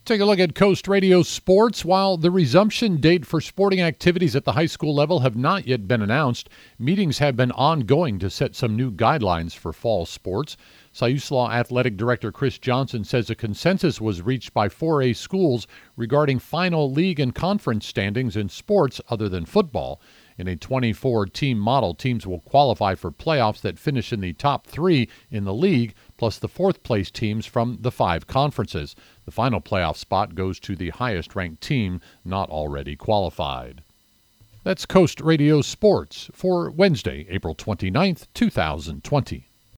Take a look at Coast Radio Sports. While the resumption date for sporting activities at the high school level have not yet been announced, meetings have been ongoing to set some new guidelines for fall sports. Siuslaw Athletic Director Chris Johnson says a consensus was reached by 4A schools regarding final league and conference standings in sports other than football. In a 24-team model, teams will qualify for playoffs that finish in the top 3 in the league, plus the fourth-place teams from the 5 conferences. The final playoff spot goes to the highest-ranked team not already qualified. That's Coast Radio Sports for Wednesday, April 29th, 2020.